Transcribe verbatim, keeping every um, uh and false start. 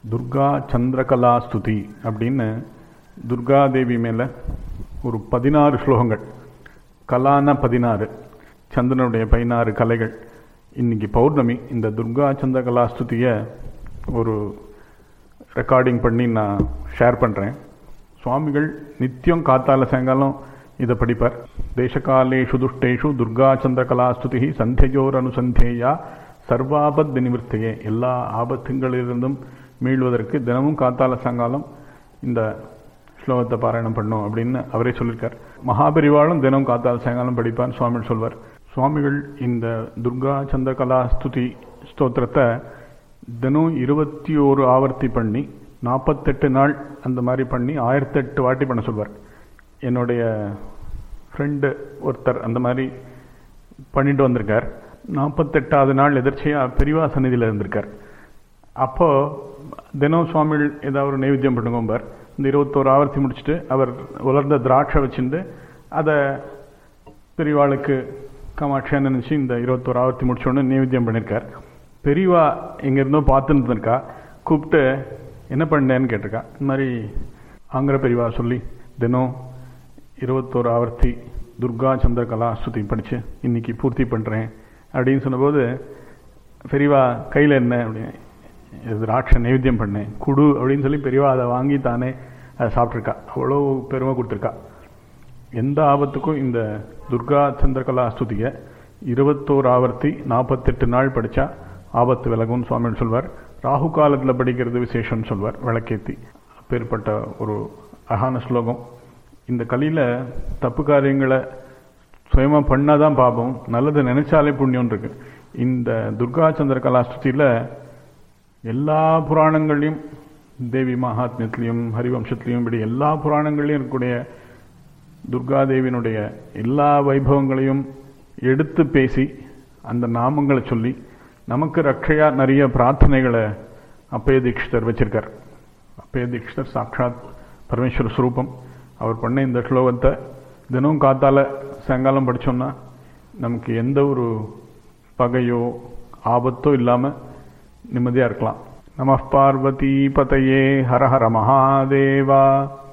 துர்கா சந்திரகலா ஸ்துதி அப்படின்னு துர்காதேவி மேலே ஒரு பதினாறு ஸ்லோகங்கள், கலான பதினாறு, சந்திரனுடைய பதினாறு கலைகள். இன்னைக்கு பௌர்ணமி. இந்த துர்கா சந்திரகலா ஸ்துதியை ஒரு ரெக்கார்டிங் பண்ணி நான் ஷேர் பண்ணுறேன். சுவாமிகள் நித்தியம் காத்தால சாயங்காலம் இதை படிப்பார். தேசகாலேஷு துஷ்டேஷு துர்கா சந்திரகலா ஸ்துதி சந்தியோர் அனுசந்தேயா சர்வாபத் நிவர்த்தியே. எல்லா ஆபத்துங்களிலிருந்தும் மீள்வதற்கு தினமும் காத்தால சாயங்காலம் இந்த ஸ்லோகத்தை பாராயணம் பண்ணும் அப்படின்னு அவரே சொல்லியிருக்கார். மகாபெரிவாளும் தினம் காத்தால சாயங்காலம் படிப்பார் சுவாமிகள் சொல்வார். சுவாமிகள் இந்த துர்கா சந்திரகலா ஸ்துதி ஸ்தோத்திரத்தை தினம் இருபத்தி ஓரு ஆவர்த்தி பண்ணி நாற்பத்தெட்டு நாள் அந்த மாதிரி பண்ணி ஆயிரத்தெட்டு வாட்டி பண்ண சொல்வார். என்னுடைய ஃப்ரெண்டு ஒருத்தர் அந்த மாதிரி பண்ணிட்டு வந்திருக்கார். நாற்பத்தெட்டாவது நாள் எதிர்ச்சியாக பெரியவா சந்நிதியில் இருந்திருக்கார். அப்போது தினம் சுவாமிகள் ஏதாவது ஒரு நைவேத்தியம் பண்ணுங்கம்பார். இந்த இருபத்தோரு ஆவர்த்தி முடிச்சுட்டு அவர் உலர்ந்த திராட்சை வச்சுட்டு அதை பெரியவாளுக்கு காமாட்சியாக நினச்சி இந்த இருபத்தோரு ஆவர்த்தி முடிச்சோன்னு நைவேத்தியம் பண்ணியிருக்கார். பெரியவா எங்கேருந்தோ பார்த்துன்னு இருக்கா. கூப்பிட்டு என்ன பண்ணேன்னு கேட்டிருக்கா. இந்த மாதிரி ஆங்கிற பெரியவா சொல்லி தினம் இருபத்தோரு ஆவர்த்தி துர்கா சந்திரகலா ஸ்துதி படித்து இன்னைக்கு பூர்த்தி பண்ணுறேன் அப்படின்னு சொன்னபோது பெரியவா கையில் என்ன அப்படின்னு, திராட்சை நைவேத்தியம் பண்ணேன் குடு அப்படின்னு சொல்லி பெரியவா அதை வாங்கி தானே அதை சாப்பிட்ருக்கா. அவ்வளோ பெருமை கொடுத்துருக்கா. எந்த ஆபத்துக்கும் இந்த துர்கா சந்திரகலா ஸ்துதியை இருபத்தோரு ஆவர்த்தி நாற்பத்தெட்டு நாள் படித்தா ஆபத்து விலகும்னு சுவாமிகள் சொல்வார். ராகு காலத்தில் படிக்கிறது விசேஷம்னு சொல்வார், விளக்கேற்றி. அப்பேற்பட்ட ஒரு அழகான ஸ்லோகம். இந்த கலியில் தப்பு காரியங்களை சுயமாக பண்ணால் தான் பாபம், நல்லது நினைச்சாலே புண்ணியம் இருக்கு. இந்த துர்கா சந்திரகலா ஸ்துதியில் எல்லா புராணங்களையும், தேவி மகாத்மியத்திலையும் ஹரிவம்சத்திலையும் இப்படி எல்லா புராணங்களையும் இருக்கக்கூடிய துர்காதேவியினுடைய எல்லா வைபவங்களையும் எடுத்து பேசி அந்த நாமங்களை சொல்லி நமக்கு ரட்சையா நிறைய பிரார்த்தனைகளை அப்பய தீட்சிதர் வச்சிருக்கார். அப்பய தீட்சிதர் சாட்சாத் பரமேஸ்வர ஸ்வரூபம். அவர் பண்ண இந்த ஸ்லோகத்தை தினமும் காத்தால சாயங்காலம் படித்தோம்னா நமக்கு எந்த ஒரு பகையோ ஆபத்தோ இல்லாமல் நிம்மதியாக இருக்கலாம். நம பார்வதி பதையே ஹர ஹர மகாதேவா.